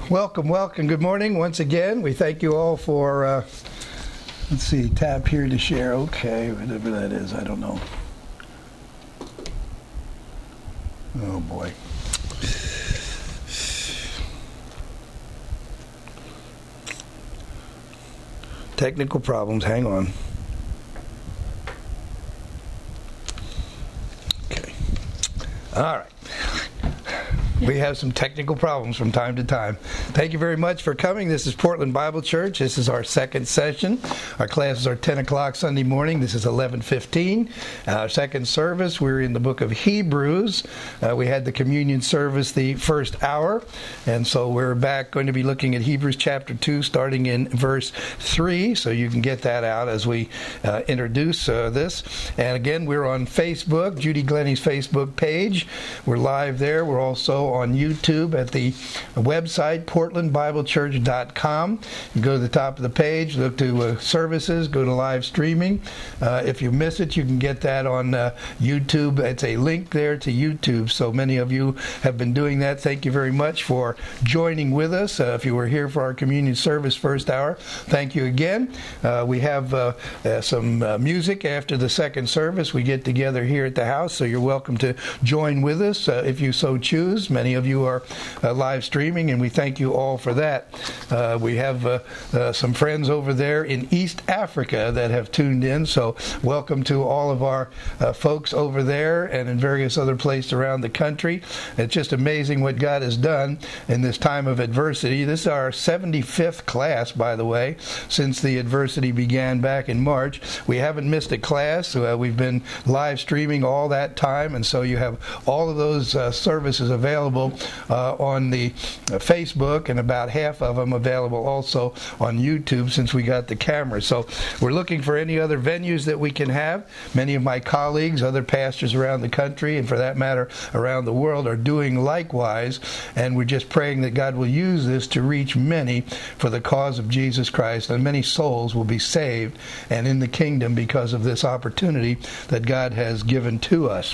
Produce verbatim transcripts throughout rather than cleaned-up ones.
Welcome, welcome. Good morning once again. We thank you all for, uh, let's see, tap here to share. Okay, whatever that is, I don't know. Oh, boy. Technical problems. Hang on. Okay. All right. We have some technical problems from time to time. Thank you very much for coming. This is Portland Bible Church. This is our second session. Our classes are ten o'clock Sunday morning. This is eleven fifteen. Our second service, we're in the book of Hebrews. Uh, we had the communion service the first hour. And so we're back going to be looking at Hebrews chapter two, starting in verse three. So you can get that out as we uh, introduce uh, this. And again, we're on Facebook, Judy Glennie's Facebook page. We're live there. We're also on YouTube at the website portland bible church dot com. You go to the top of the page, look to uh, services, go to live streaming. Uh, if you miss it, you can get that on uh, YouTube. It's a link there to YouTube. So many of you have been doing that. Thank you very much for joining with us. Uh, if you were here for our communion service first hour, thank you again. Uh, we have uh, uh, some uh, music after the second service. We get together here at the house, so you're welcome to join with us uh, if you so choose. Many of you are uh, live streaming, and we thank you all for that. Uh, we have uh, uh, some friends over there in East Africa that have tuned in, so welcome to all of our uh, folks over there and in various other places around the country. It's just amazing what God has done in this time of adversity. This is our seventy-fifth class, by the way, since the adversity began back in March. We haven't missed a class. Uh, we've been live streaming all that time, and so you have all of those uh, services available Uh, on the uh, Facebook, and about half of them available also on YouTube since we got the camera. So we're looking for any other venues that we can have. Many of my colleagues, other pastors around the country, and for that matter around the world, are doing likewise, and we're just praying that God will use this to reach many for the cause of Jesus Christ, and many souls will be saved and in the kingdom because of this opportunity that God has given to us.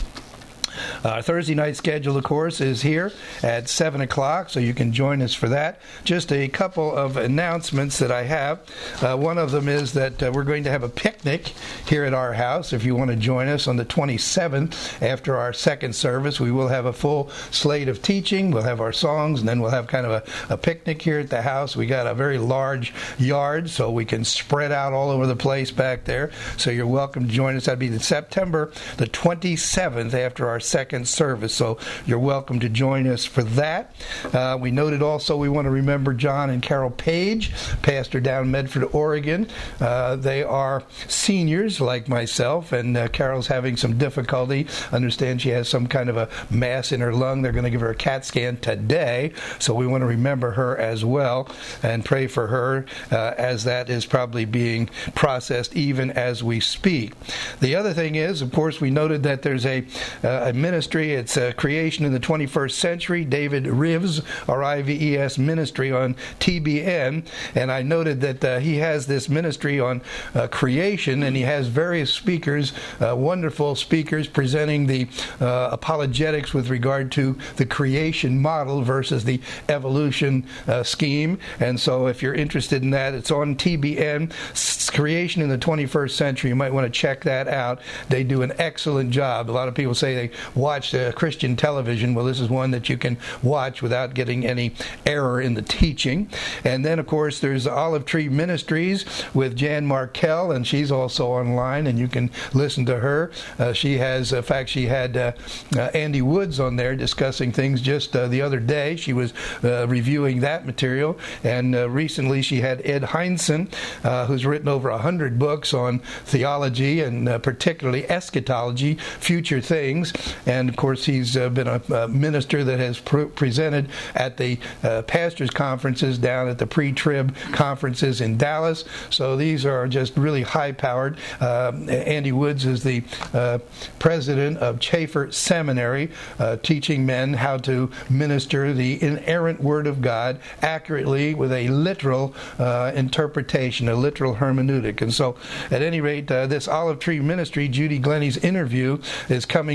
Our Thursday night schedule, of course, is here at seven o'clock, so you can join us for that. Just a couple of announcements that I have. Uh, one of them is that uh, we're going to have a picnic here at our house. If you want to join us on the twenty-seventh, after our second service, we will have a full slate of teaching. We'll have our songs, and then we'll have kind of a, a picnic here at the house. We got a very large yard, so we can spread out all over the place back there. So you're welcome to join us. That'll be September the twenty-seventh, after our second service, so you're welcome to join us for that. Uh, we noted also we want to remember John and Carol Page, pastor down in Medford, Oregon. Uh, they are seniors like myself, and uh, Carol's having some difficulty. I understand she has some kind of a mass in her lung. They're going to give her a CAT scan today, so we want to remember her as well and pray for her uh, as that is probably being processed even as we speak. The other thing is, of course, we noted that there's a, uh, a ministry. It's a creation in the twenty-first century. David Rives, R I V E S ministry on T B N, and I noted that uh, he has this ministry on uh, creation, and he has various speakers, uh, wonderful speakers presenting the uh, apologetics with regard to the creation model versus the evolution uh, scheme. And so if you're interested in that, it's on T B N, Creation in the twenty-first century. You might want to check that out. They do an excellent job. A lot of people say they watch uh, Christian television. Well, this is one that you can watch without getting any error in the teaching. And then, of course, there's Olive Tree Ministries with Jan Markell, and she's also online, and you can listen to her. Uh, she has, in fact, she had uh, uh, Andy Woods on there discussing things just uh, the other day. She was uh, reviewing that material, and uh, recently she had Ed Heinzen, uh, who's written over a hundred books on theology and uh, particularly eschatology, future things. And of course, he's uh, been a, a minister that has pr- presented at the uh, pastors' conferences down at the pre-trib conferences in Dallas. So these are just really high-powered. Uh, Andy Woods is the uh, president of Chafer Seminary, uh, teaching men how to minister the inerrant Word of God accurately with a literal uh, interpretation, a literal hermeneutic. And so, at any rate, uh, this Olive Tree Ministry, Judy Glennie's interview is coming up. We'll tell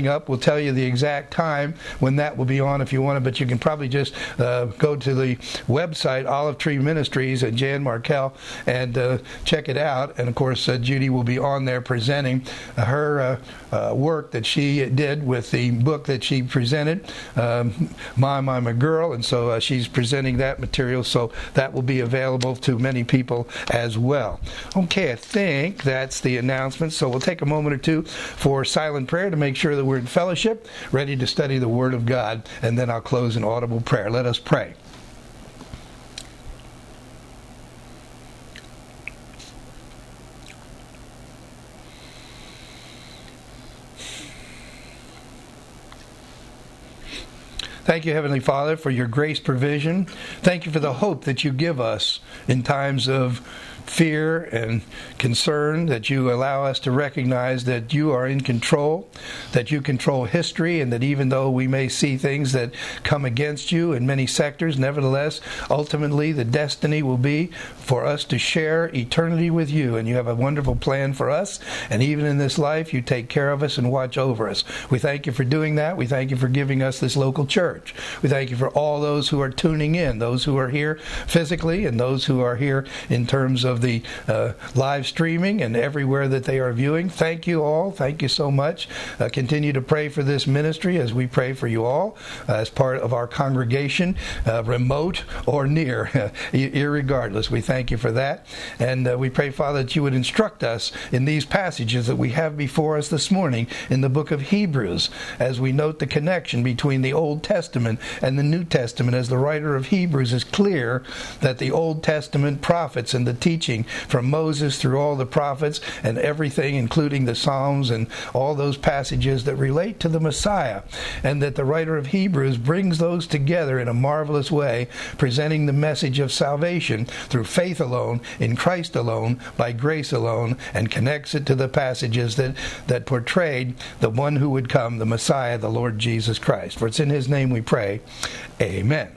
tell you the exact time when that will be on if you want to, but you can probably just uh, go to the website, Olive Tree Ministries, and Jan Markell, and uh, check it out. And of course, uh, Judy will be on there presenting uh, her uh, uh, work that she did with the book that she presented, um, Mom, I'm a Girl, and so uh, she's presenting that material, so that will be available to many people as well. Okay, I think that's the announcement, so we'll take a moment or two for silent prayer to make sure that we're in fellowship, ready to study the Word of God, and then I'll close in audible prayer. Let us pray. Thank you, Heavenly Father, for your grace provision. Thank you for the hope that you give us in times of fear and concern, that you allow us to recognize that you are in control, that you control history, and that even though we may see things that come against you in many sectors, nevertheless, ultimately the destiny will be for us to share eternity with you, and you have a wonderful plan for us, and even in this life you take care of us and watch over us. We thank you for doing that. We thank you for giving us this local church. We thank you for all those who are tuning in, those who are here physically and those who are here in terms of the uh, live streaming and everywhere that they are viewing. Thank you all. Thank you so much. Uh, continue to pray for this ministry as we pray for you all uh, as part of our congregation, uh, remote or near, irregardless. We thank you for that. And uh, we pray, Father, that you would instruct us in these passages that we have before us this morning in the book of Hebrews, as we note the connection between the Old Testament and the New Testament, as the writer of Hebrews is clear that the Old Testament prophets and the teaching from Moses through all the prophets and everything, including the Psalms and all those passages that relate to the Messiah, and that the writer of Hebrews brings those together in a marvelous way, presenting the message of salvation through faith alone, in Christ alone, by grace alone, and connects it to the passages that, that portrayed the one who would come, the Messiah, the Lord Jesus Christ. For it's in his name we pray. Amen.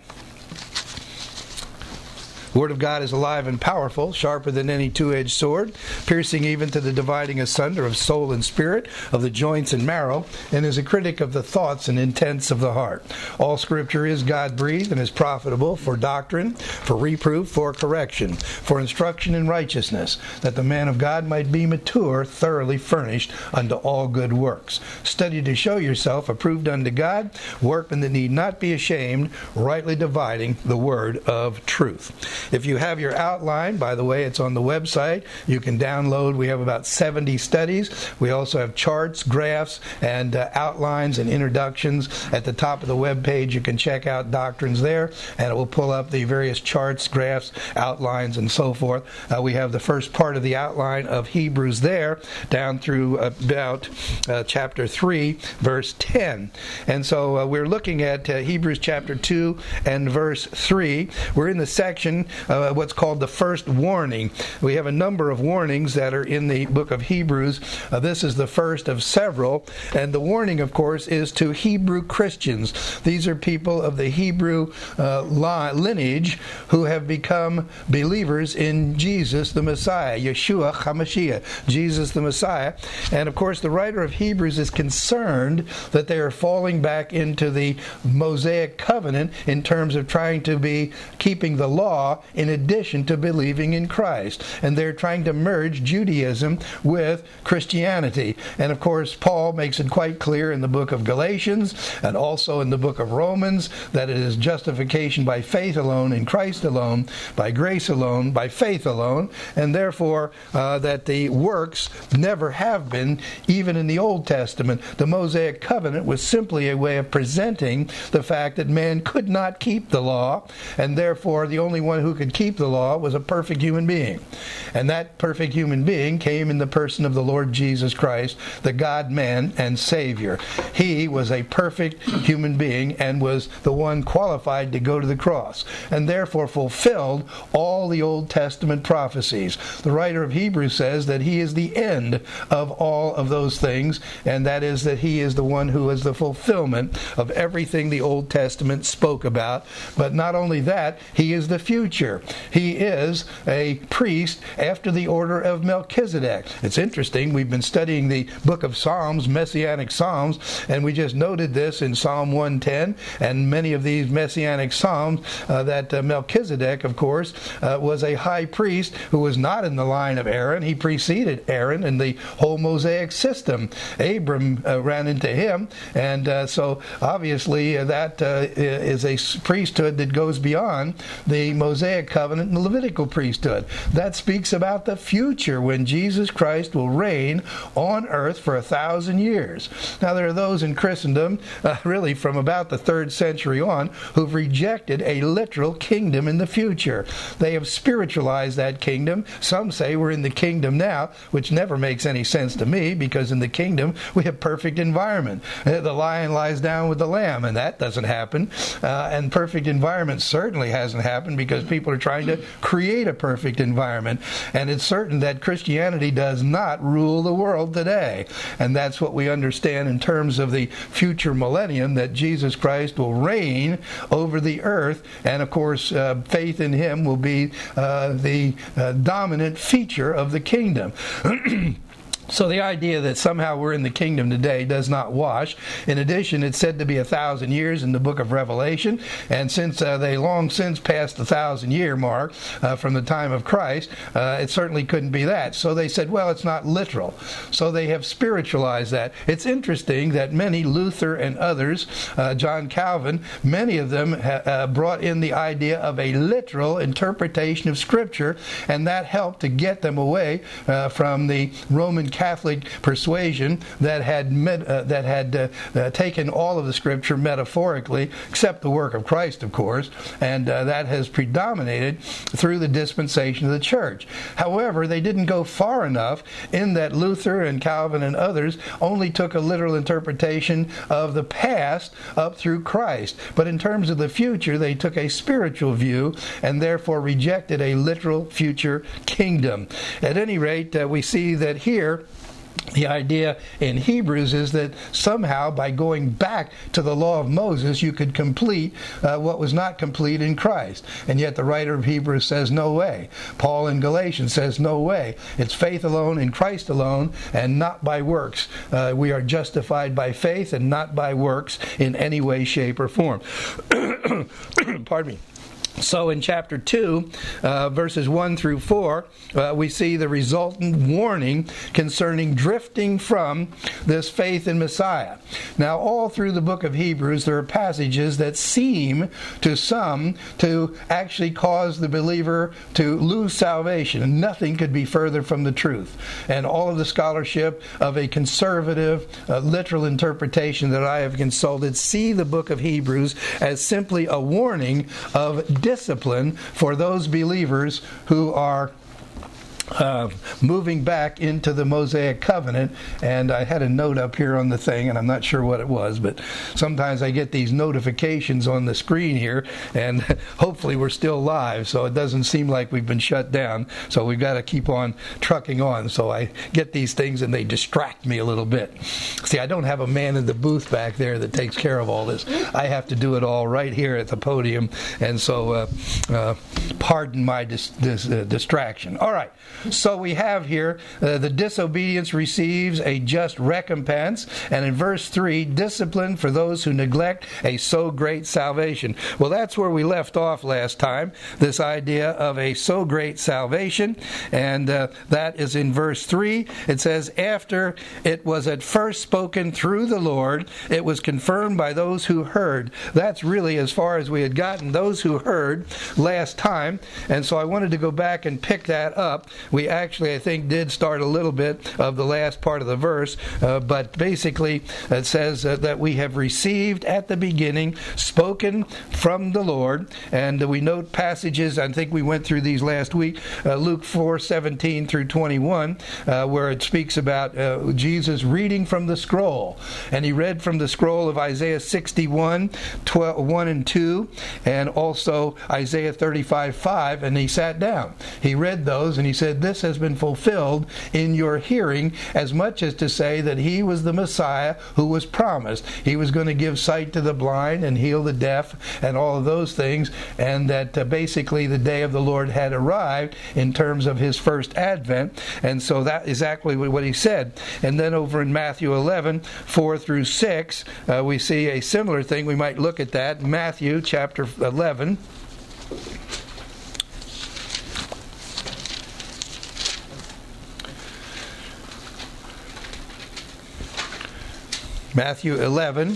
The Word of God is alive and powerful, sharper than any two-edged sword, piercing even to the dividing asunder of soul and spirit, of the joints and marrow, and is a critic of the thoughts and intents of the heart. All Scripture is God-breathed and is profitable for doctrine, for reproof, for correction, for instruction in righteousness, that the man of God might be mature, thoroughly furnished unto all good works. Study to show yourself approved unto God, workmen that need not be ashamed, rightly dividing the word of truth. If you have your outline, by the way, it's on the website. You can download. We have about seventy studies. We also have charts, graphs, and uh, outlines and introductions. At the top of the web page, you can check out doctrines there, and it will pull up the various charts, graphs, outlines, and so forth. Uh, we have the first part of the outline of Hebrews there, down through about uh, chapter three, verse ten. And so uh, we're looking at uh, Hebrews chapter two and verse three. We're in the section Uh, what's called the first warning. We have a number of warnings that are in the book of Hebrews. Uh, this is the first of several, and the warning, of course, is to Hebrew Christians. These are people of the Hebrew uh, lineage who have become believers in Jesus the Messiah, Yeshua HaMashiach, Jesus the Messiah. And of course, the writer of Hebrews is concerned that they are falling back into the Mosaic covenant in terms of trying to be keeping the law in addition to believing in Christ. And they're trying to merge Judaism with Christianity. And of course, Paul makes it quite clear in the book of Galatians and also in the book of Romans that it is justification by faith alone, in Christ alone, by grace alone, by faith alone, and therefore uh, that the works never have been, even in the Old Testament. The Mosaic covenant was simply a way of presenting the fact that man could not keep the law, and therefore the only one who could keep the law was a perfect human being. And that perfect human being came in the person of the Lord Jesus Christ, the God-man and Savior. He was a perfect human being and was the one qualified to go to the cross, and therefore fulfilled all the Old Testament prophecies. The writer of Hebrews says that he is the end of all of those things, and that is that he is the one who is the fulfillment of everything the Old Testament spoke about. But not only that, he is the future. future. He is a priest after the order of Melchizedek. It's interesting. We've been studying the book of Psalms, Messianic Psalms, and we just noted this in Psalm one ten, and many of these Messianic Psalms, uh, that uh, Melchizedek, of course, uh, was a high priest who was not in the line of Aaron. He preceded Aaron in the whole Mosaic system. Abram uh, ran into him, and uh, so obviously uh, that uh, is a priesthood that goes beyond the Mosaic covenant and the Levitical priesthood. That speaks about the future when Jesus Christ will reign on earth for a thousand years. Now there are those in Christendom, uh, really from about the third century on, who've rejected a literal kingdom in the future. They have spiritualized that kingdom. Some say we're in the kingdom now, which never makes any sense to me, because in the kingdom we have perfect environment. Uh, the lion lies down with the lamb, and that doesn't happen. Uh, and perfect environment certainly hasn't happened, because people are trying to create a perfect environment. And it's certain that Christianity does not rule the world today. And that's what we understand in terms of the future millennium, that Jesus Christ will reign over the earth. And of course, uh, faith in him will be uh, the uh, dominant feature of the kingdom. So the idea that somehow we're in the kingdom today does not wash. In addition, it's said to be a thousand years in the book of Revelation, and since uh, they long since passed the thousand year mark uh, from the time of Christ, uh, it certainly couldn't be that. So they said, well, it's not literal. So they have spiritualized that. It's interesting that many, Luther and others, uh, John Calvin, many of them ha- uh, brought in the idea of a literal interpretation of Scripture, and that helped to get them away uh, from the Roman Catholic persuasion that had med, uh, that had uh, uh, taken all of the Scripture metaphorically, except the work of Christ, of course, and uh, that has predominated through the dispensation of the church. However, they didn't go far enough, in that Luther and Calvin and others only took a literal interpretation of the past up through Christ. But in terms of the future, they took a spiritual view and therefore rejected a literal future kingdom. At any rate, uh, we see that here, the idea in Hebrews is that somehow by going back to the law of Moses you could complete uh, what was not complete in Christ. And yet the writer of Hebrews says no way. Paul in Galatians says no way. It's faith alone in Christ alone, and not by works. Uh, we are justified by faith and not by works in any way, shape, or form. Pardon me. So in chapter two, uh, verses one through four, uh, we see the resultant warning concerning drifting from this faith in Messiah. Now, all through the book of Hebrews, there are passages that seem to some to actually cause the believer to lose salvation. And nothing could be further from the truth. And all of the scholarship of a conservative, uh, literal interpretation that I have consulted see the book of Hebrews as simply a warning of discipline for those believers who are Uh, moving back into the Mosaic covenant. And I had a note up here on the thing, and I'm not sure what it was, but sometimes I get these notifications on the screen here, and hopefully we're still live, so it doesn't seem like we've been shut down. So we've got to keep on trucking on. So I get these things and they distract me a little bit. See, I don't have a man in the booth back there that takes care of all this. I have to do it all right here at the podium, and so uh, uh, pardon my dis- dis- uh, distraction. All right. So we have here, uh, the disobedience receives a just recompense. And in verse three, discipline for those who neglect a so great salvation. Well, that's where we left off last time, this idea of a so great salvation. And uh, that is in verse three. It says, after it was at first spoken through the Lord, it was confirmed by those who heard. That's really as far as we had gotten, those who heard last time. And so I wanted to go back and pick that up. We actually, I think, did start a little bit of the last part of the verse, uh, but basically it says uh, that we have received at the beginning, spoken from the Lord. And uh, we note passages, I think we went through these last week, uh, Luke four seventeen through twenty-one, uh, where it speaks about uh, Jesus reading from the scroll. And he read from the scroll of Isaiah sixty-one, twelve, one and two, and also Isaiah thirty-five, five, and he sat down. He read those, and he said, said, this has been fulfilled in your hearing, as much as to say that he was the Messiah who was promised. He was going to give sight to the blind and heal the deaf and all of those things, and that uh, basically the day of the Lord had arrived in terms of his first advent. And so that is exactly what he said. And then over in Matthew eleven, four through six, uh, we see a similar thing. We might look at that. Matthew chapter eleven. Matthew eleven,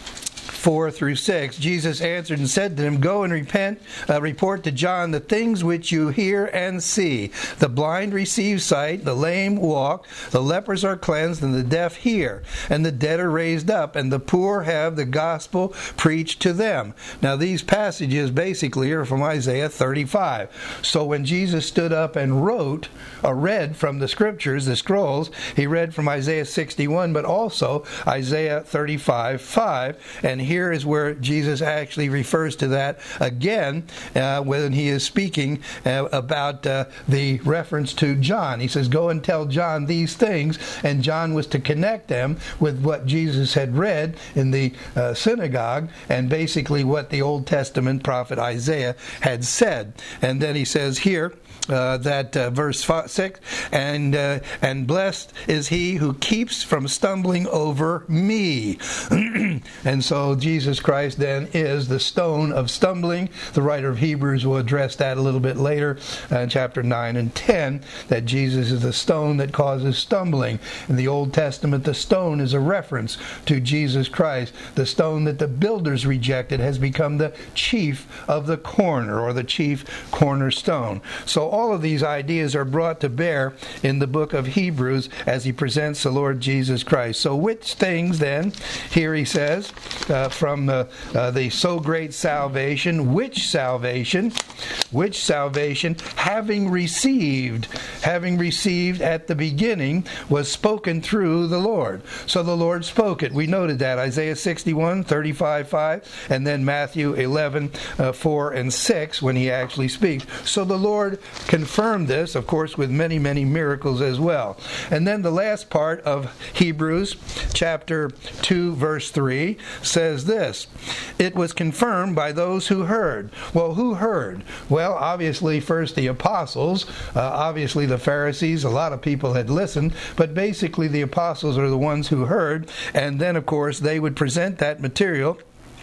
four through six. Jesus answered and said to them, Go and repent, uh, report to John the things which you hear and see. The blind receive sight, the lame walk, the lepers are cleansed, and the deaf hear, and the dead are raised up, and the poor have the gospel preached to them. Now these passages basically are from Isaiah thirty-five. So when Jesus stood up and wrote, or read from the scriptures, the scrolls, he read from Isaiah sixty-one, but also Isaiah thirty-five, five, and here Here is where Jesus actually refers to that again uh, when he is speaking uh, about uh, the reference to John. He says, Go and tell John these things, and John was to connect them with what Jesus had read in the uh, synagogue and basically what the Old Testament prophet Isaiah had said. And then he says here, Uh, that uh, verse five, six, and uh, and blessed is he who keeps from stumbling over me. And so Jesus Christ then is the stone of stumbling. The writer of Hebrews will address that a little bit later uh, in chapter nine and ten, that Jesus is the stone that causes stumbling. In the Old Testament, the stone is a reference to Jesus Christ. The stone that the builders rejected has become the chief of the corner, or the chief cornerstone. So all of these ideas are brought to bear in the book of Hebrews as he presents the Lord Jesus Christ. So which things then, here he says, uh, from the, uh, the so great salvation, which salvation, which salvation, having received, having received at the beginning, was spoken through the Lord. So the Lord spoke it. We noted that, Isaiah sixty-one, thirty-five, five, and then Matthew eleven, uh, four and six, when he actually speaks. So the Lord confirmed this, of course, with many, many miracles as well. And then the last part of Hebrews chapter two, verse three, says this, It was confirmed by those who heard. Well, who heard? Well, obviously, first the apostles, uh, obviously the Pharisees, a lot of people had listened, but basically the apostles are the ones who heard, and then, of course, they would present that material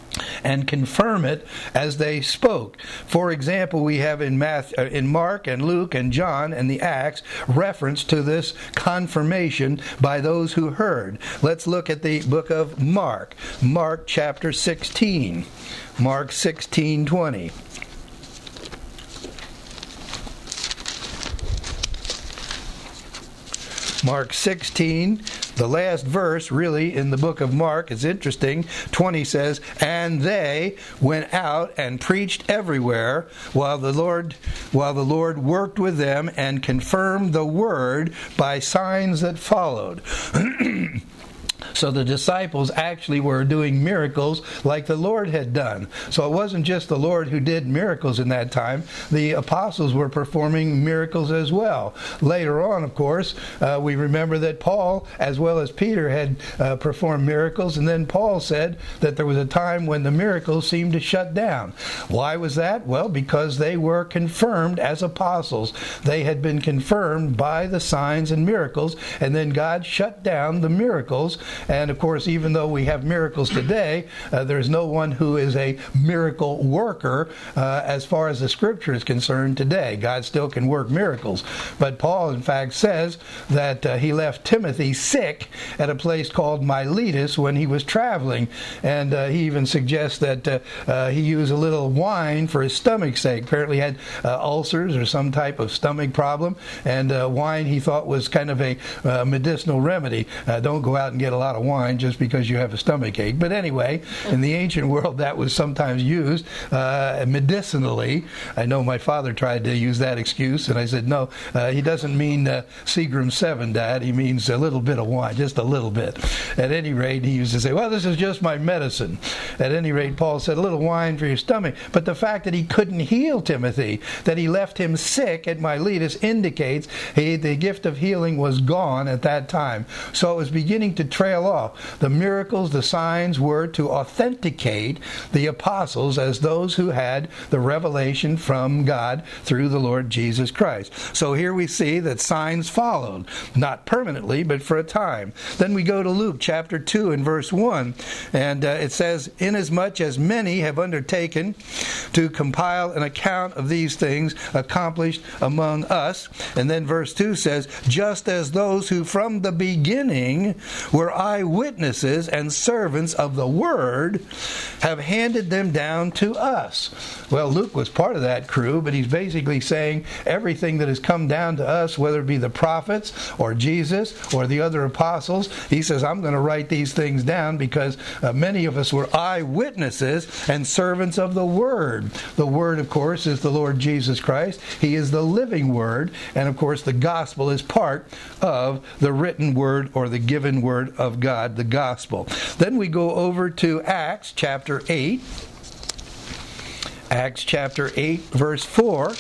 and confirm it as they spoke. For example, we have in Matthew, uh, in Mark and Luke and John and the Acts reference to this confirmation by those who heard. Let's look at the book of Mark. Mark chapter sixteen. Mark sixteen twenty. Mark sixteen, the last verse really in the book of Mark is interesting. twenty says, And they went out and preached everywhere, while the Lord while the Lord worked with them and confirmed the word by signs that followed. So the disciples actually were doing miracles like the Lord had done. So it wasn't just the Lord who did miracles in that time. The apostles were performing miracles as well. Later on, of course, uh, we remember that Paul, as well as Peter, had uh, performed miracles. And then Paul said that there was a time when the miracles seemed to shut down. Why was that? Well, because they were confirmed as apostles. They had been confirmed by the signs and miracles. And then God shut down the miracles. And of course, even though we have miracles today, uh, there's no one who is a miracle worker uh, as far as the Scripture is concerned today. God still can work miracles. But Paul, in fact, says that uh, he left Timothy sick at a place called Miletus when he was traveling. And uh, he even suggests that uh, uh, he used a little wine for his stomach's sake. Apparently he had uh, ulcers or some type of stomach problem. And uh, wine he thought was kind of a uh, medicinal remedy. Uh, don't go out and get a lot lot of wine just because you have a stomach ache. But anyway, in the ancient world, that was sometimes used uh, medicinally. I know my father tried to use that excuse, and I said, no, uh, he doesn't mean uh, Seagram seven, Dad. He means a little bit of wine, just a little bit. At any rate, he used to say, well, this is just my medicine. At any rate, Paul said, a little wine for your stomach. But the fact that he couldn't heal Timothy, that he left him sick at Miletus, indicates he, the gift of healing was gone at that time. So it was beginning to trail off. The miracles, the signs were to authenticate the apostles as those who had the revelation from God through the Lord Jesus Christ. So here we see that signs followed, not permanently, but for a time. Then we go to Luke chapter two and verse one, and uh, it says, inasmuch as many have undertaken to compile an account of these things accomplished among us. And then verse two says, just as those who from the beginning were eyewitnesses and servants of the word have handed them down to us. Well, Luke was part of that crew, but he's basically saying everything that has come down to us, whether it be the prophets or Jesus or the other apostles, he says, I'm going to write these things down because uh, many of us were eyewitnesses and servants of the word. The word, of course, is the Lord Jesus Christ. He is the living word, and of course the gospel is part of the written word or the given word of God, the gospel. Then we go over to Acts chapter eight. Acts chapter eight, verse four.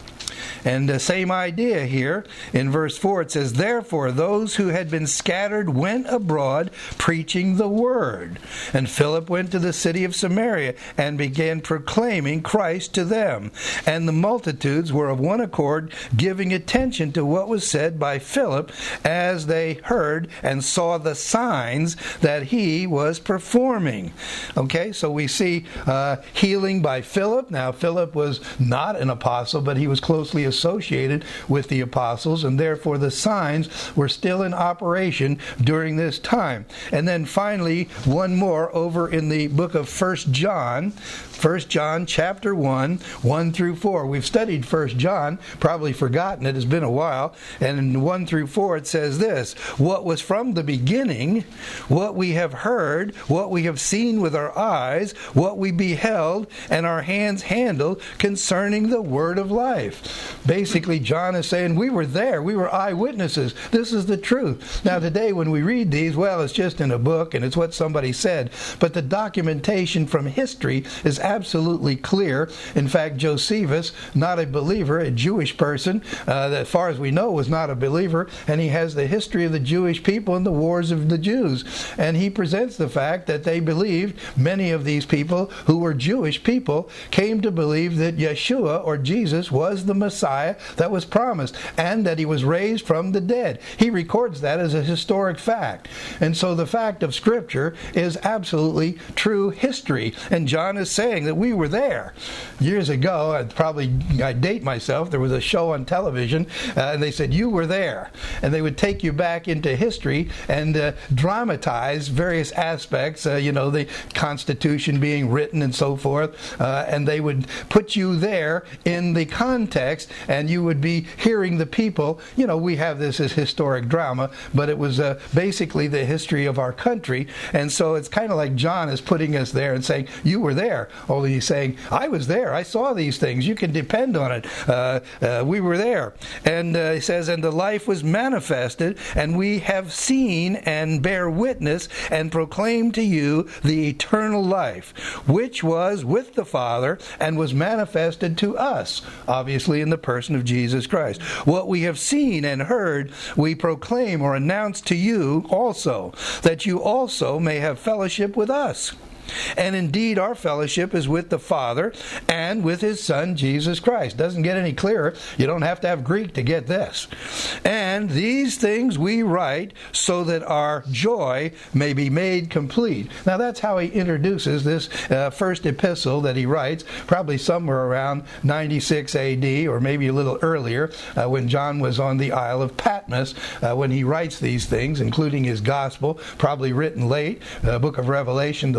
And the same idea here. In verse four it says, therefore those who had been scattered went abroad preaching the word. And Philip went to the city of Samaria and began proclaiming Christ to them. And the multitudes were of one accord, giving attention to what was said by Philip as they heard and saw the signs that he was performing. Okay, so we see uh, healing by Philip. Now Philip was not an apostle, but he was closely associated associated with the apostles, and therefore the signs were still in operation during this time. And then finally, one more over in the book of First John, First John chapter one, one through four. We've studied First John, probably forgotten it, has been a while, and in one through four it says this, what was from the beginning, what we have heard, what we have seen with our eyes, what we beheld, and our hands handled concerning the word of life. Basically, John is saying, we were there. We were eyewitnesses. This is the truth. Now, today, when we read these, well, it's just in a book, and it's what somebody said. But the documentation from history is absolutely clear. In fact, Josephus, not a believer, a Jewish person, uh, that, as far as we know, was not a believer, and he has the history of the Jewish people and the wars of the Jews. And he presents the fact that they believed, many of these people who were Jewish people, came to believe that Yeshua, or Jesus, was the Messiah that was promised, and that he was raised from the dead. He records that as a historic fact. And so the fact of Scripture is absolutely true history. And John is saying that we were there. Years ago, I'd probably, I date myself, there was a show on television, uh, and they said, you were there. And they would take you back into history and uh, dramatize various aspects, uh, you know, the Constitution being written and so forth, uh, and they would put you there in the context, and you would be hearing the people. You know, we have this as historic drama, but it was uh, basically the history of our country. And so it's kind of like John is putting us there and saying, you were there. Only he's saying, I was there. I saw these things. You can depend on it. Uh, uh, we were there. And uh, he says, and the life was manifested, and we have seen and bear witness and proclaim to you the eternal life, which was with the Father and was manifested to us, obviously in the person of Jesus Christ. What we have seen and heard, we proclaim or announce to you also, that you also may have fellowship with us. And indeed, our fellowship is with the Father and with His Son, Jesus Christ. Doesn't get any clearer. You don't have to have Greek to get this. And these things we write so that our joy may be made complete. Now, that's how he introduces this uh, first epistle that he writes, probably somewhere around ninety-six A D, or maybe a little earlier, uh, when John was on the Isle of Patmos, uh, when he writes these things, including his gospel, probably written late, the book of Revelation, the last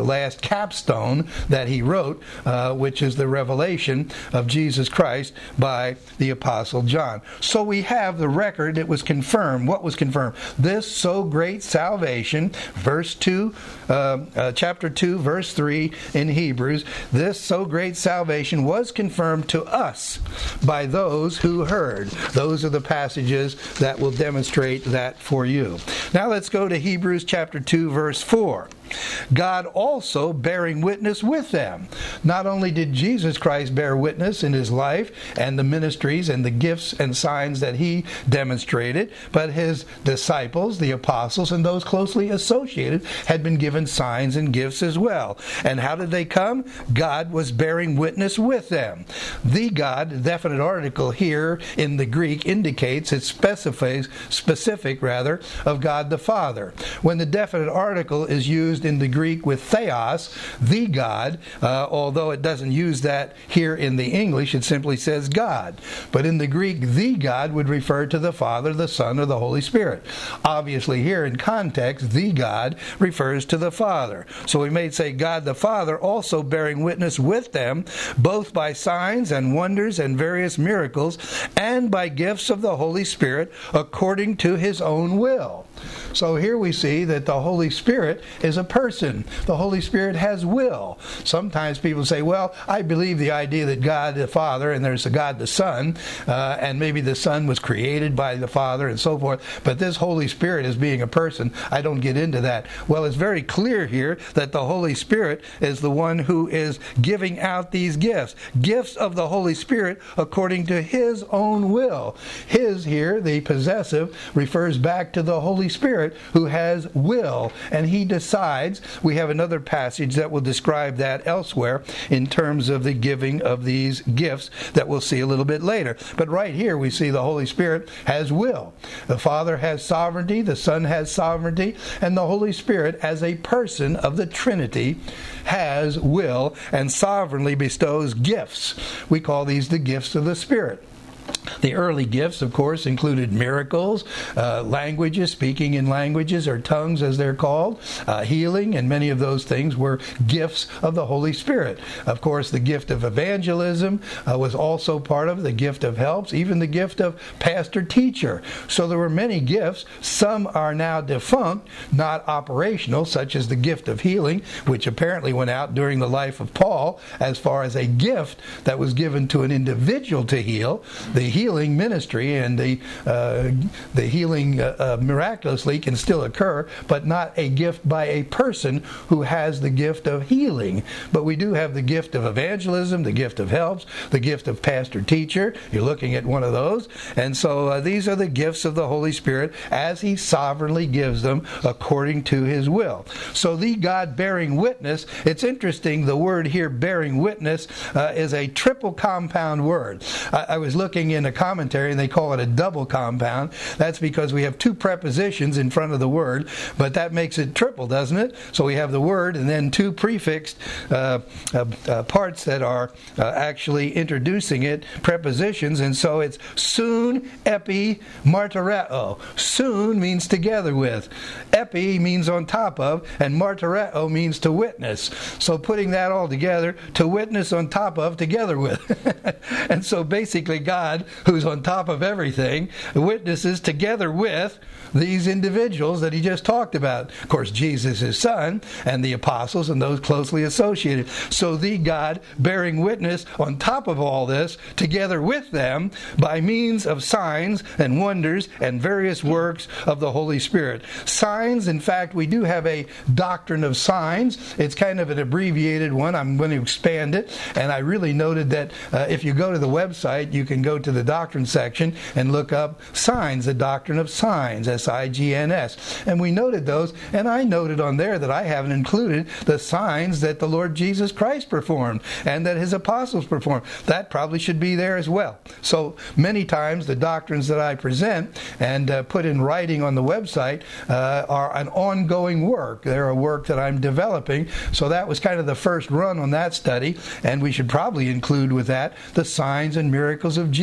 capstone that he wrote, uh, which is the revelation of Jesus Christ by the Apostle John. So we have the record. It was confirmed. What was confirmed? This so great salvation, verse two, uh, uh, chapter two, verse three in Hebrews, this so great salvation was confirmed to us by those who heard. Those are the passages that will demonstrate that for you. Now let's go to Hebrews chapter two, verse four. God also bearing witness with them. Not only did Jesus Christ bear witness in his life and the ministries and the gifts and signs that he demonstrated, but his disciples, the apostles, and those closely associated had been given signs and gifts as well. And how did they come? God was bearing witness with them. The God, the definite article here in the Greek, indicates, it specifies, specific rather, of God the Father. When the definite article is used in the Greek with theos, the God, uh, although it doesn't use that here in the English, it simply says God. But in the Greek, the God would refer to the Father, the Son, or the Holy Spirit. Obviously here in context, the God refers to the Father. So we may say God the Father also bearing witness with them, both by signs and wonders and various miracles, and by gifts of the Holy Spirit according to his own will. So here we see that the Holy Spirit is a person. The Holy Spirit has will. Sometimes people say, well, I believe the idea that God the Father, and there's a God the Son, uh, and maybe the Son was created by the Father and so forth, but this Holy Spirit as being a person, I don't get into that. Well, it's very clear here that the Holy Spirit is the one who is giving out these gifts. Gifts of the Holy Spirit according to his own will. His here, the possessive, refers back to the Holy Spirit who has will, and he decides. We have another passage that will describe that elsewhere in terms of the giving of these gifts that we'll see a little bit later. But right here we see the Holy Spirit has will. The Father has sovereignty, the Son has sovereignty, and the Holy Spirit as a person of the Trinity has will and sovereignly bestows gifts. We call these the gifts of the Spirit. The early gifts, of course, included miracles, uh, languages, speaking in languages or tongues as they're called, uh, healing, and many of those things were gifts of the Holy Spirit. Of course, the gift of evangelism uh, was also part of the gift of helps, even the gift of pastor-teacher. So there were many gifts. Some are now defunct, not operational, such as the gift of healing, which apparently went out during the life of Paul as far as a gift that was given to an individual to heal. The healing ministry and the uh, the healing uh, uh, miraculously can still occur, but not a gift by a person who has the gift of healing. But we do have the gift of evangelism, the gift of helps, the gift of pastor-teacher. You're looking at one of those. And so uh, these are the gifts of the Holy Spirit as he sovereignly gives them according to his will. So the God bearing witness, it's interesting, the word here bearing witness uh, is a triple compound word. I, I was looking in a commentary and they call it a double compound. That's because we have two prepositions in front of the word, but that makes it triple, doesn't it? So we have the word and then two prefixed uh, uh, uh, parts that are uh, actually introducing it, prepositions, and so it's soon, epi, martyreo. Soon means together with. Epi means on top of, and martyreo means to witness. So putting that all together, to witness on top of, together with. And so basically God, who's on top of everything, witnesses together with these individuals that he just talked about. Of course, Jesus, his son, and the apostles and those closely associated. So the God bearing witness on top of all this, together with them, by means of signs and wonders and various works of the Holy Spirit. Signs, in fact, we do have a doctrine of signs. It's kind of an abbreviated one. I'm going to expand it. And I really noted that uh, if you go to the website, you can go to the doctrine section and look up signs, the doctrine of signs, S I G N S. And we noted those, and I noted on there that I haven't included the signs that the Lord Jesus Christ performed and that his apostles performed. That probably should be there as well. So many times the doctrines that I present and uh, put in writing on the website uh, are an ongoing work. They're a work that I'm developing. So that was kind of the first run on that study, and we should probably include with that the signs and miracles of Jesus.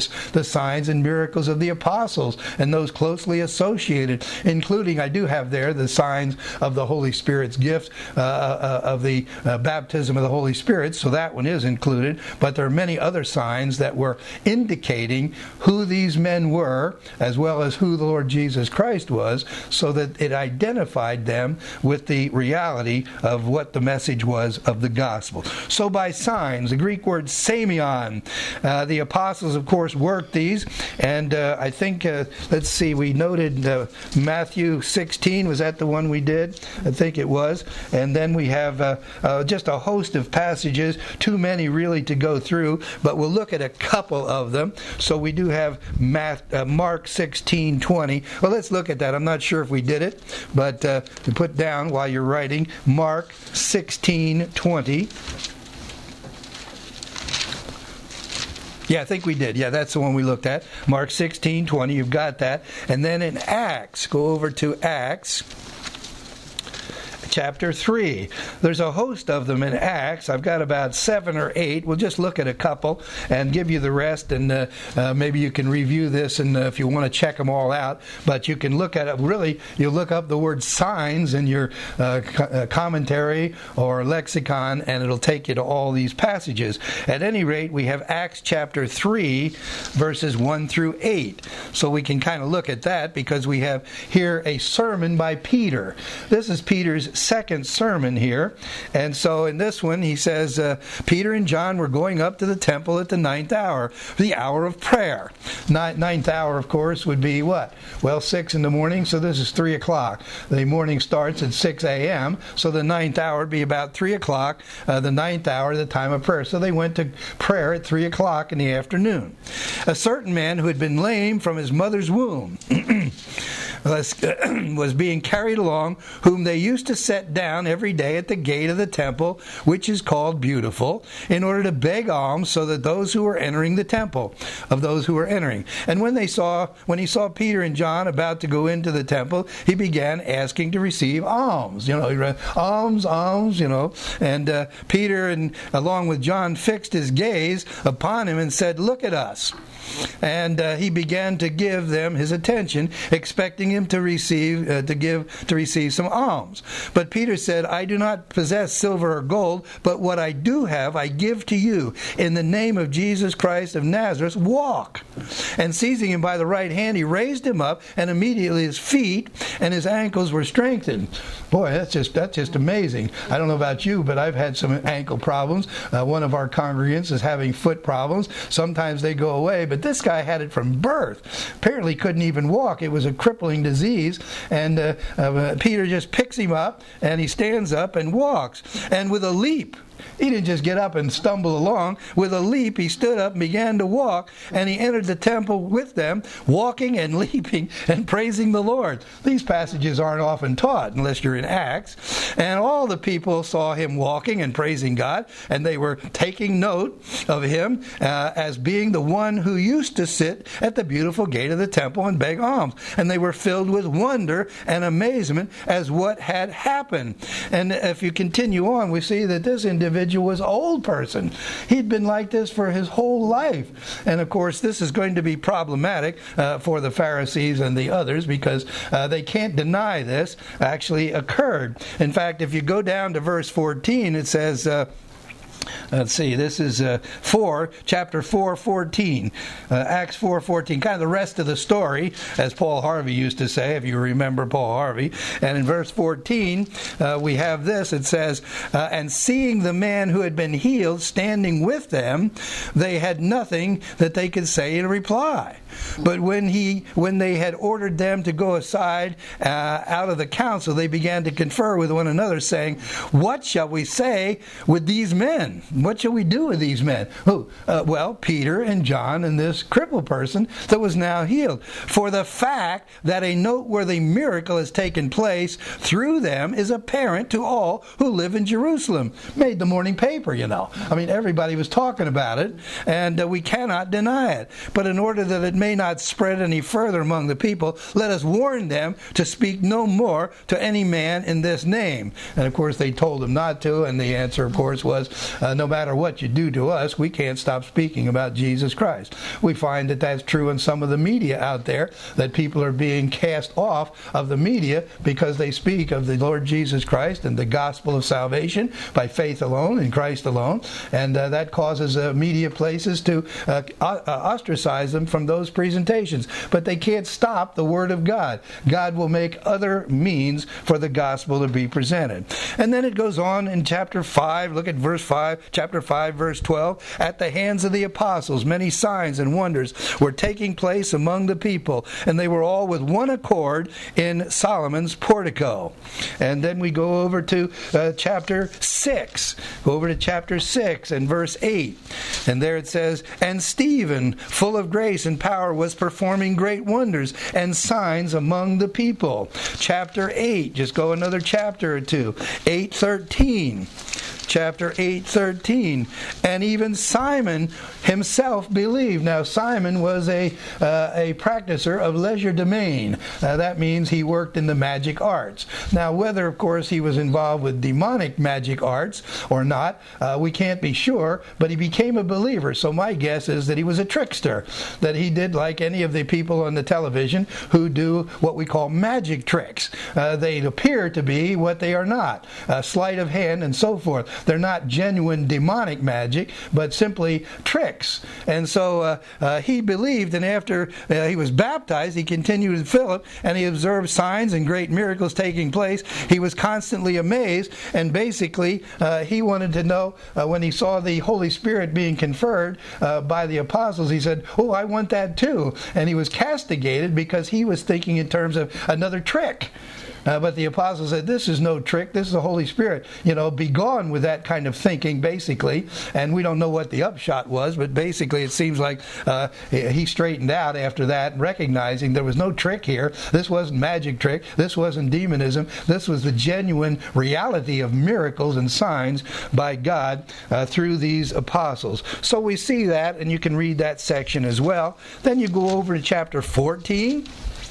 notice the signs and miracles of the apostles and those closely associated, including, I do have there, the signs of the Holy Spirit's gift, uh, uh, of the uh, baptism of the Holy Spirit, so that one is included. But there are many other signs that were indicating who these men were, as well as who the Lord Jesus Christ was, so that it identified them with the reality of what the message was of the gospel. So by signs, the Greek word semeion, uh, the apostles, of course, worked these, and uh, I think, uh, let's see, we noted uh, Matthew sixteen, was that the one we did? I think it was. And then we have uh, uh, just a host of passages, too many really to go through, but we'll look at a couple of them. So we do have Math, uh, Mark sixteen twenty. Well, let's look at that. I'm not sure if we did it, but uh, to put down while you're writing, Mark sixteen twenty. Yeah, I think we did. Yeah, that's the one we looked at. Mark sixteen twenty, you've got that. And then in Acts, go over to Acts chapter three. There's a host of them in Acts. I've got about seven or eight. We'll just look at a couple and give you the rest, and uh, uh, maybe you can review this, and uh, if you want to check them all out. But you can look at it. Really, you look up the word signs in your uh, co- uh, commentary or lexicon, and it'll take you to all these passages. At any rate, we have Acts chapter three, verses one through eight. So we can kind of look at that, because we have here a sermon by Peter. This is Peter's second sermon here. And so in this one, he says, uh, Peter and John were going up to the temple at the ninth hour, the hour of prayer. Ninth, ninth hour, of course, would be what? Well, six in the morning, so this is three o'clock. The morning starts at six a.m., so the ninth hour would be about three o'clock, uh, the ninth hour, the time of prayer. So they went to prayer at three o'clock in the afternoon. A certain man who had been lame from his mother's womb was, was being carried along, whom they used to set down every day at the gate of the temple, which is called Beautiful, in order to beg alms, so that those who were entering the temple, of those who were entering. And when they saw, when he saw Peter and John about to go into the temple, he began asking to receive alms. You know, he read, alms, alms, you know. And uh, Peter, and along with John, fixed his gaze upon him and said, "Look at us." And uh, he began to give them his attention, expecting him to receive, uh, to give, to receive some alms. But Peter said, "I do not possess silver or gold, but what I do have I give to you. In the name of Jesus Christ of Nazareth, walk." And seizing him by the right hand, he raised him up, and immediately his feet and his ankles were strengthened. Boy, that's just that's just amazing. I don't know about you, but I've had some ankle problems. Uh, one of our congregants is having foot problems. Sometimes they go away, but this guy had it from birth. Apparently couldn't even walk. It was a crippling disease. And uh, uh, Peter just picks him up, and he stands up and walks. And with a leap, he didn't just get up and stumble along. With a leap, he stood up and began to walk, and he entered the temple with them, walking and leaping and praising the Lord. These passages aren't often taught unless you're in Acts. And all the people saw him walking and praising God, and they were taking note of him uh, as being the one who used to sit at the beautiful gate of the temple and beg alms. And they were filled with wonder and amazement as what had happened. And if you continue on, we see that this individual was an old person. He'd been like this for his whole life. And of course, this is going to be problematic uh, for the Pharisees and the others, because uh, they can't deny this actually occurred. In fact, if you go down to verse fourteen, it says, uh, Let's see, this is uh, four, chapter four, fourteen. Uh, Acts four, fourteen. Kind of the rest of the story, as Paul Harvey used to say, if you remember Paul Harvey. And in verse fourteen, uh, we have this. It says, uh, "And seeing the man who had been healed standing with them, they had nothing that they could say in reply. But when he, when they had ordered them to go aside uh, out of the council, they began to confer with one another, saying, 'What shall we say with these men? What shall we do with these men?'" Who? Uh, well, Peter and John and this crippled person that was now healed. "For the fact that a noteworthy miracle has taken place through them is apparent to all who live in Jerusalem." Made the morning paper, you know. I mean, everybody was talking about it, and uh, we cannot deny it. But in order that it may not spread any further among the people, let us warn them to speak no more to any man in this name. And of course, they told him not to, and the answer, of course, was, uh, no no matter what you do to us, we can't stop speaking about Jesus Christ. We find that that's true in some of the media out there, that people are being cast off of the media because they speak of the Lord Jesus Christ and the gospel of salvation by faith alone, in Christ alone, and uh, that causes uh, media places to uh, uh, ostracize them from those presentations. But they can't stop the Word of God. God will make other means for the gospel to be presented. And then it goes on in chapter five, look at verse five, chapter five, verse twelve, at the hands of the apostles, many signs and wonders were taking place among the people, and they were all with one accord in Solomon's portico. And then we go over to uh, chapter six, go over to chapter six and verse eight, and there it says, and Stephen, full of grace and power, was performing great wonders and signs among the people. Chapter eight, just go another chapter or two, eight thirteen. Chapter eight thirteen, and even Simon himself believed. Now Simon was a uh, a practicer of legerdemain. Uh, that means he worked in the magic arts. Now whether, of course, he was involved with demonic magic arts or not, uh, we can't be sure, but he became a believer. So my guess is that he was a trickster, that he did like any of the people on the television who do what we call magic tricks. Uh, they appear to be what they are not, uh, sleight of hand and so forth. They're not genuine demonic magic, but simply tricks. And so uh, uh, he believed, and after uh, he was baptized, he continued with Philip, and he observed signs and great miracles taking place. He was constantly amazed, and basically uh, he wanted to know, uh, when he saw the Holy Spirit being conferred uh, by the apostles, he said, oh, I want that too. And he was castigated because he was thinking in terms of another trick. Uh, but the apostles said, this is no trick, this is the Holy Spirit. You know, be gone with that kind of thinking, basically. And we don't know what the upshot was, but basically it seems like uh, he straightened out after that, recognizing there was no trick here. This wasn't magic trick. This wasn't demonism. This was the genuine reality of miracles and signs by God uh, through these apostles. So we see that, and you can read that section as well. Then you go over to chapter fourteen.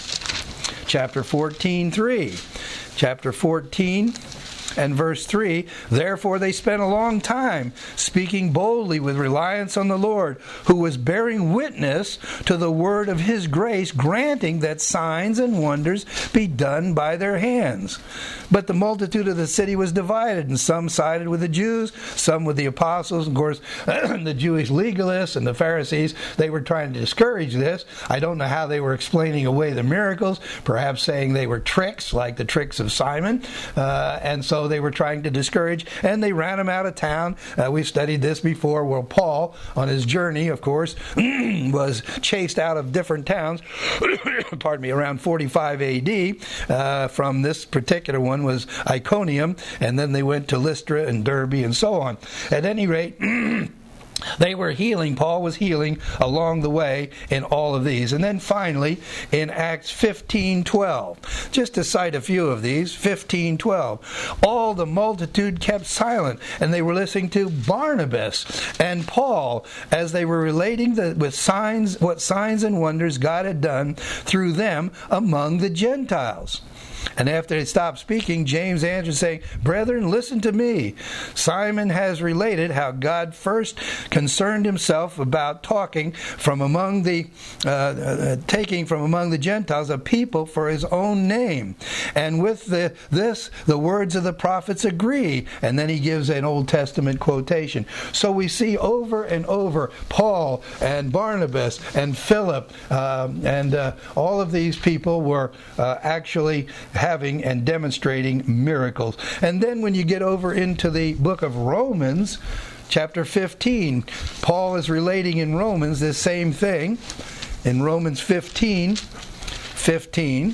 Chapter fourteen, three. Chapter fourteen and verse three, therefore they spent a long time speaking boldly with reliance on the Lord, who was bearing witness to the word of his grace, granting that signs and wonders be done by their hands. But the multitude of the city was divided, and some sided with the Jews, some with the apostles. Of course, the Jewish legalists and the Pharisees, they were trying to discourage this. I don't know how they were explaining away the miracles, perhaps saying they were tricks, like the tricks of Simon. Uh, and so they were trying to discourage, and they ran him out of town. Uh, we've studied this before, where Paul, on his journey, of course, was chased out of different towns, pardon me, around forty-five A D. Uh, from this particular one was Iconium, and then they went to Lystra and Derbe and so on. At any rate, they were healing, Paul was healing along the way in all of these. And then finally, in Acts fifteen twelve, just to cite a few of these, fifteen twelve, all the multitude kept silent, and they were listening to Barnabas and Paul as they were relating the, with signs, what signs and wonders God had done through them among the Gentiles. And after they stopped speaking, James answered, saying, brethren, listen to me. Simon has related how God first concerned himself about talking from among the, uh, uh, taking from among the Gentiles a people for his own name. And with the, this, the words of the prophets agree. And then he gives an Old Testament quotation. So we see over and over Paul and Barnabas and Philip um, and uh, all of these people were uh, actually having and demonstrating miracles. And then when you get over into the book of Romans, chapter fifteen, Paul is relating in Romans this same thing. In Romans fifteen, fifteen,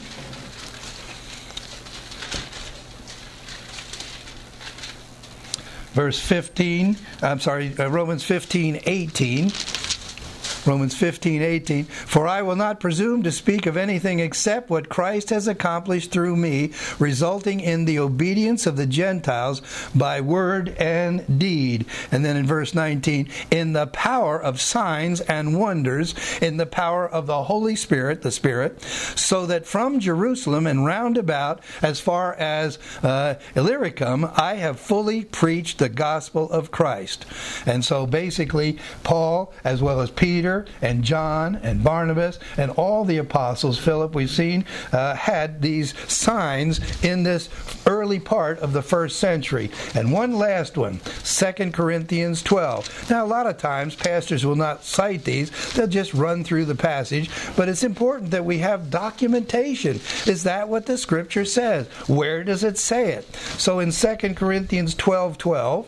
verse fifteen, I'm sorry, uh, Romans fifteen, eighteen. Romans fifteen eighteen, for I will not presume to speak of anything except what Christ has accomplished through me, resulting in the obedience of the Gentiles by word and deed. And then in verse nineteen, in the power of signs and wonders, in the power of the Holy Spirit, the Spirit, so that from Jerusalem and round about as far as uh, Illyricum, I have fully preached the gospel of Christ. And so basically, Paul, as well as Peter and John and Barnabas and all the apostles, Philip, we've seen, uh, had these signs in this early part of the first century. And one last one, Second Corinthians twelve. Now, a lot of times, pastors will not cite these. They'll just run through the passage. But it's important that we have documentation. Is that what the Scripture says? Where does it say it? So in Second Corinthians twelve twelve,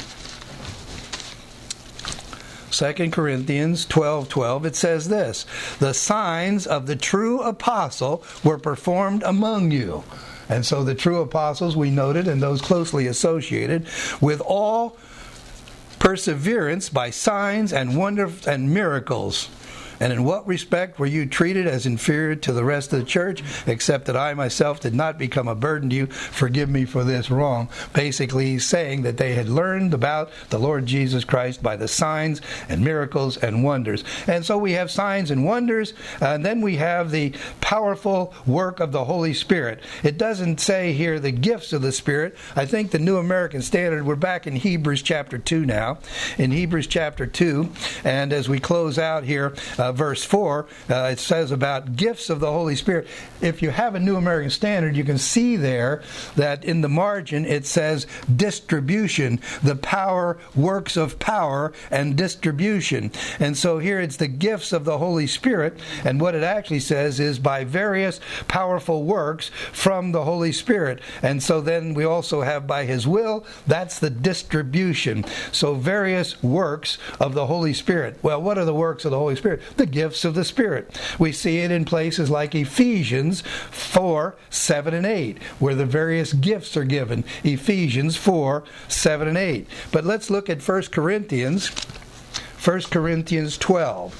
Second Corinthians twelve twelve, it says this, the signs of the true apostle were performed among you. And so the true apostles, we noted, and those closely associated, with all perseverance by signs and wonders and miracles. And in what respect were you treated as inferior to the rest of the church, except that I myself did not become a burden to you? Forgive me for this wrong. Basically, he's saying that they had learned about the Lord Jesus Christ by the signs and miracles and wonders. And so we have signs and wonders, and then we have the powerful work of the Holy Spirit. It doesn't say here the gifts of the Spirit. I think the New American Standard, we're back in Hebrews chapter two now. In Hebrews chapter two, and as we close out here, uh, verse four, uh, it says about gifts of the Holy Spirit. If you have a New American Standard, you can see there that in the margin it says distribution, the power, works of power and distribution. And so here it's the gifts of the Holy Spirit, and what it actually says is by various powerful works from the Holy Spirit. And so then we also have by His will, that's the distribution. So various works of the Holy Spirit. Well, what are the works of the Holy Spirit? The gifts of the Spirit. We see it in places like Ephesians four, seven, and eight, where the various gifts are given. Ephesians four, seven, and eight. But let's look at First Corinthians, First Corinthians twelve,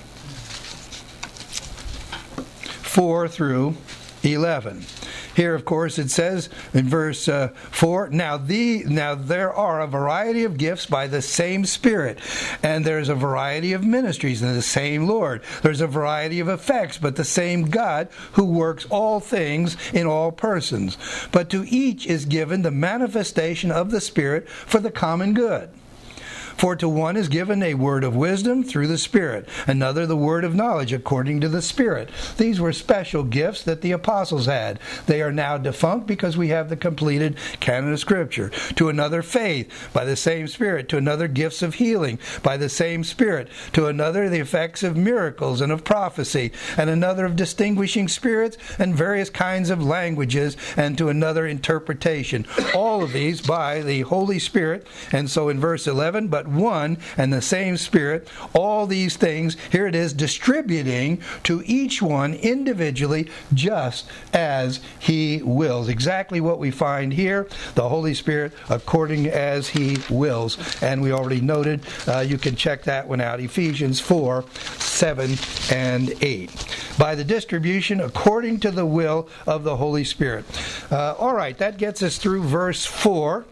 four through eleven. Here, of course, it says in verse uh, four, now, the, now there are a variety of gifts by the same Spirit, and there's a variety of ministries in the same Lord. There's a variety of effects, but the same God who works all things in all persons. But to each is given the manifestation of the Spirit for the common good. For to one is given a word of wisdom through the Spirit, another the word of knowledge according to the Spirit. These were special gifts that the apostles had. They are now defunct because we have the completed canon of Scripture. To another faith by the same Spirit, to another gifts of healing by the same Spirit, to another the effects of miracles and of prophecy, and another of distinguishing spirits and various kinds of languages, and to another interpretation. All of these by the Holy Spirit. And so in verse eleven, but one and the same Spirit, all these things, here it is, distributing to each one individually just as He wills. Exactly what we find here, the Holy Spirit according as He wills. And we already noted, uh, you can check that one out, Ephesians four, seven, and eight. By the distribution according to the will of the Holy Spirit. Uh, all right, that gets us through verse four.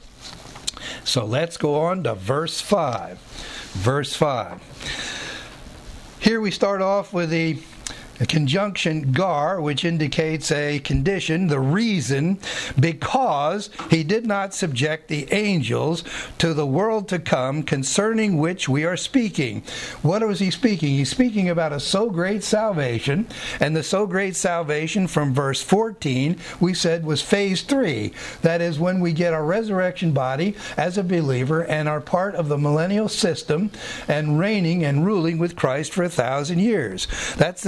So let's go on to verse five. Verse five. Here we start off with the A conjunction gar, which indicates a condition, the reason, because He did not subject the angels to the world to come, concerning which we are speaking. What was He speaking? He's speaking about a so great salvation, and the so great salvation from verse fourteen, we said, was phase three. That is when we get our resurrection body as a believer and are part of the millennial system and reigning and ruling with Christ for a thousand years. That's the same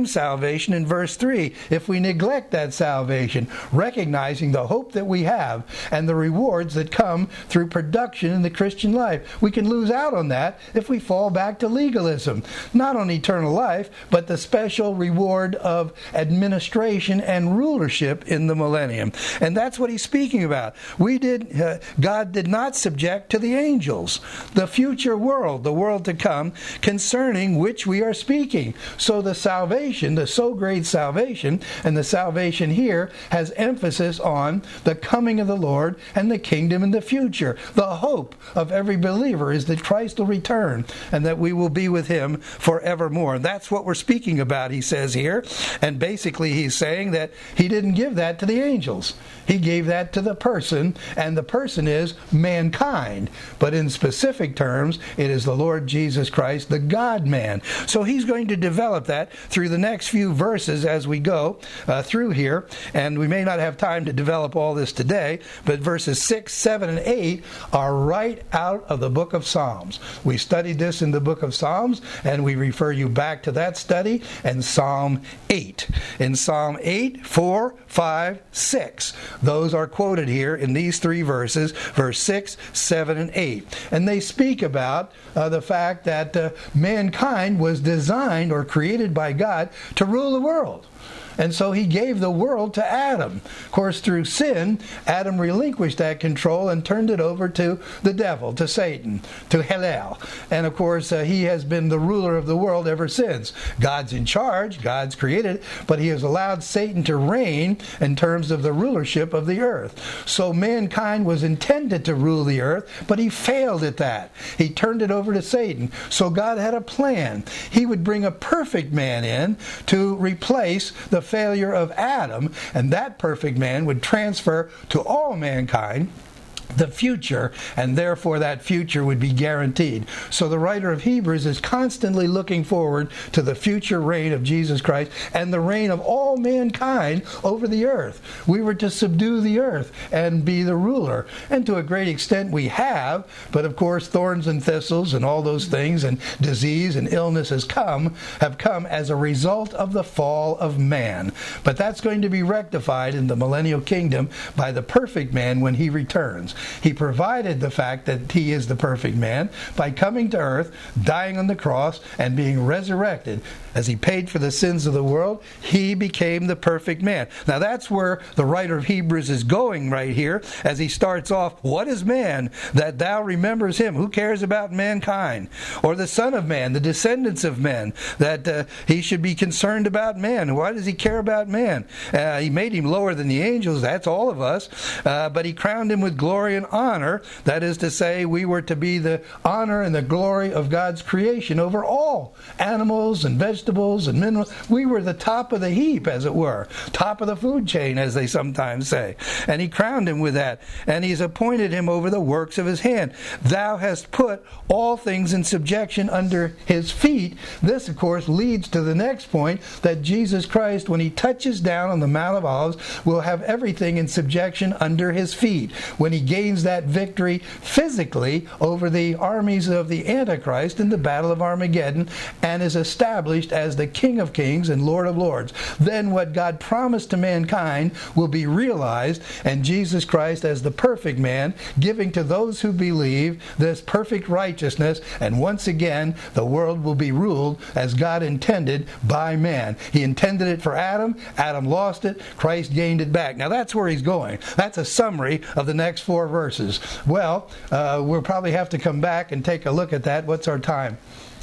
salvation in verse three if we neglect that salvation, recognizing the hope that we have and the rewards that come through production in the Christian life. We can lose out on that if we fall back to legalism. Not on eternal life, but the special reward of administration and rulership in the millennium. And that's what he's speaking about. We did, uh, God did not subject to the angels the future world, the world to come, concerning which we are speaking. So the salvation, the so great salvation, and the salvation here has emphasis on the coming of the Lord and the kingdom in the future. The hope of every believer is that Christ will return and that we will be with him forevermore. That's what we're speaking about, he says here. And basically he's saying that he didn't give that to the angels. He gave that to the person, and the person is mankind. But in specific terms, it is the Lord Jesus Christ, the God-man. So he's going to develop that through the next few verses as we go uh, through here. And we may not have time to develop all this today, but verses six, seven, and eight are right out of the book of Psalms. We studied this in the book of Psalms, and we refer you back to that study and Psalm eight. In Psalm eight, four, five, six. Those are quoted here in these three verses, verse six, seven, and eight. And they speak about uh, the fact that uh, mankind was designed or created by God to rule the world. And so he gave the world to Adam. Of course, through sin, Adam relinquished that control and turned it over to the devil, to Satan, to Hillel. And of course, uh, he has been the ruler of the world ever since. God's in charge, God's created, but he has allowed Satan to reign in terms of the rulership of the earth. So mankind was intended to rule the earth, but he failed at that. He turned it over to Satan. So God had a plan. He would bring a perfect man in to replace the failure of Adam, and that perfect man would transfer to all mankind the future, and therefore that future would be guaranteed. So the writer of Hebrews is constantly looking forward to the future reign of Jesus Christ and the reign of all mankind over the earth. We were to subdue the earth and be the ruler, and to a great extent we have, but of course thorns and thistles and all those things and disease and illness has come, have come as a result of the fall of man. But that's going to be rectified in the millennial kingdom by the perfect man when he returns. He provided the fact that he is the perfect man by coming to earth, dying on the cross, and being resurrected. As he paid for the sins of the world, he became the perfect man. Now that's where the writer of Hebrews is going right here as he starts off, what is man that thou remembers him? Who cares about mankind? Or the son of man, the descendants of men, that uh, he should be concerned about man. Why does he care about man? Uh, he made him lower than the angels, that's all of us, uh, but he crowned him with glory and honor. That is to say, we were to be the honor and the glory of God's creation over all animals and vegetables and minerals. We were the top of the heap, as it were, top of the food chain, as they sometimes say. And he crowned him with that, and he's appointed him over the works of his hand. Thou hast put all things in subjection under his feet. This, of course, leads to the next point, that Jesus Christ, when he touches down on the Mount of Olives, will have everything in subjection under his feet. When he gains that victory physically over the armies of the Antichrist in the Battle of Armageddon and is established as the King of Kings and Lord of Lords, then what God promised to mankind will be realized, and Jesus Christ as the perfect man, giving to those who believe this perfect righteousness, and once again the world will be ruled as God intended by man. He intended it for Adam, Adam lost it, Christ gained it back. Now that's where he's going. That's a summary of the next four verses. Well, uh, we'll probably have to come back and take a look at that. What's our time?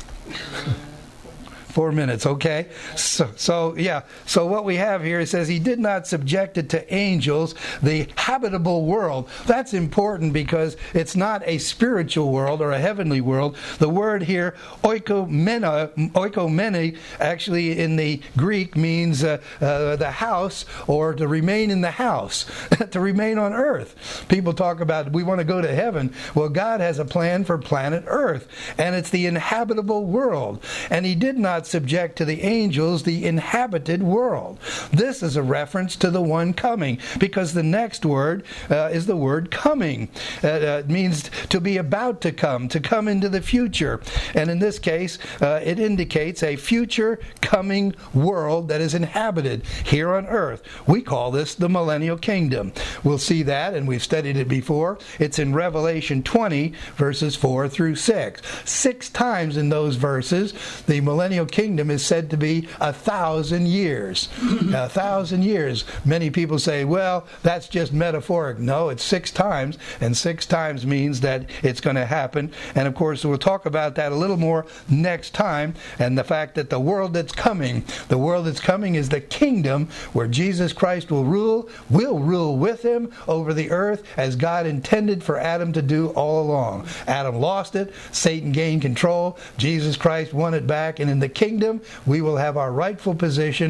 Four minutes, okay? So, so, yeah. So what we have here, it says, he did not subject it to angels, the habitable world. That's important because it's not a spiritual world or a heavenly world. The word here, oikomena, oikomene, actually in the Greek means uh, uh, the house, or to remain in the house, to remain on earth. People talk about, we want to go to heaven. Well, God has a plan for planet Earth, and it's the inhabitable world. And he did not not subject to the angels the inhabited world. This is a reference to the one coming, because the next word uh, is the word coming. Uh, uh, it means to be about to come, to come into the future. And in this case, uh, it indicates a future coming world that is inhabited here on earth. We call this the millennial kingdom. We'll see that, and we've studied it before. It's in Revelation twenty, verses four through six. Six times in those verses, the millennial kingdom is said to be a thousand years. A thousand years. Many people say, well, that's just metaphoric. No, it's six times, and six times means that it's going to happen. And of course, we'll talk about that a little more next time, and the fact that the world that's coming, the world that's coming is the kingdom where Jesus Christ will rule, will rule with him over the earth as God intended for Adam to do all along. Adam lost it, Satan gained control, Jesus Christ won it back, and in the kingdom we will have our rightful position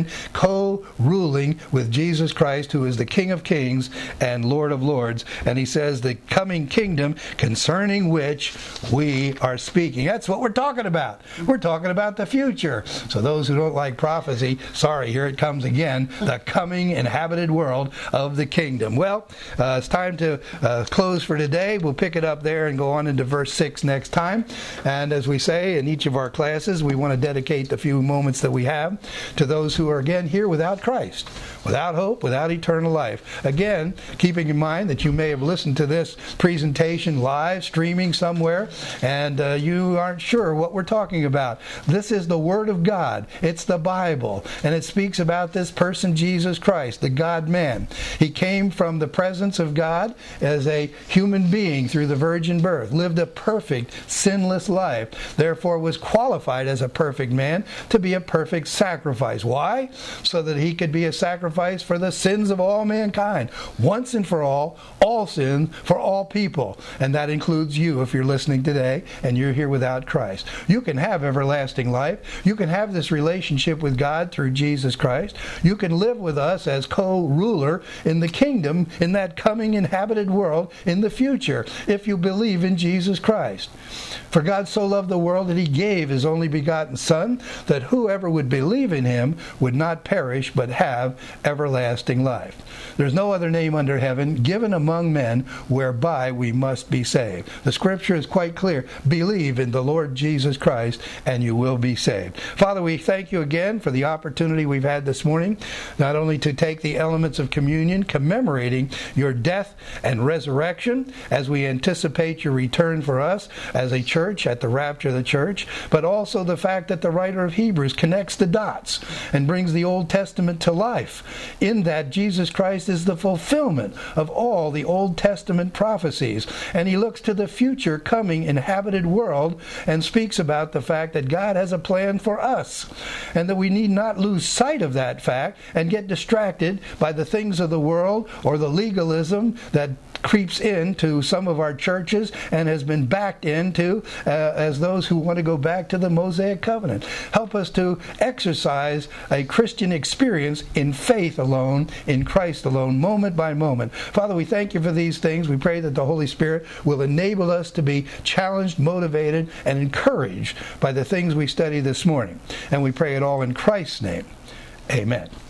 co-ruling with Jesus Christ, who is the King of Kings and Lord of Lords. And he says the coming kingdom concerning which we are speaking. That's what we're talking about. We're talking about the future. So those who don't like prophecy, sorry, here it comes again, the coming inhabited world of the kingdom. Well, uh, it's time to uh, close for today. We'll pick it up there and go on into verse six next time. And as we say in each of our classes, we want to dedicate the few moments that we have to those who are again here without Christ, without hope, without eternal life. Again, keeping in mind that you may have listened to this presentation live, streaming somewhere, and uh, you aren't sure what we're talking about. This is the Word of God. It's the Bible, and it speaks about this person, Jesus Christ, the God-man. He came from the presence of God as a human being through the virgin birth, lived a perfect, sinless life, therefore was qualified as a perfect man to be a perfect sacrifice. Why? So that he could be a sacrifice for the sins of all mankind, once and for all, all sin for all people. And that includes you if you're listening today and you're here without Christ. You can have everlasting life. You can have this relationship with God through Jesus Christ. You can live with us as co-ruler in the kingdom, in that coming inhabited world in the future, if you believe in Jesus Christ. For God so loved the world that he gave his only begotten Son, that whoever would believe in him would not perish but have everlasting life. There's no other name under heaven given among men whereby we must be saved. The scripture is quite clear. Believe in the Lord Jesus Christ and you will be saved. Father, we thank you again for the opportunity we've had this morning, not only to take the elements of communion, commemorating your death and resurrection as we anticipate your return for us as a church at the rapture of the church, but also the fact that the writer of Hebrews connects the dots and brings the Old Testament to life, in that Jesus Christ is the fulfillment of all the Old Testament prophecies. And he looks to the future coming inhabited world and speaks about the fact that God has a plan for us, and that we need not lose sight of that fact and get distracted by the things of the world or the legalism that creeps into some of our churches and has been backed into uh, as those who want to go back to the Mosaic covenant. Help us to exercise a Christian experience in faith alone, in Christ alone, moment by moment. Father, we thank you for these things. We pray that the Holy Spirit will enable us to be challenged, motivated, and encouraged by the things we study this morning. And we pray it all in Christ's name. Amen.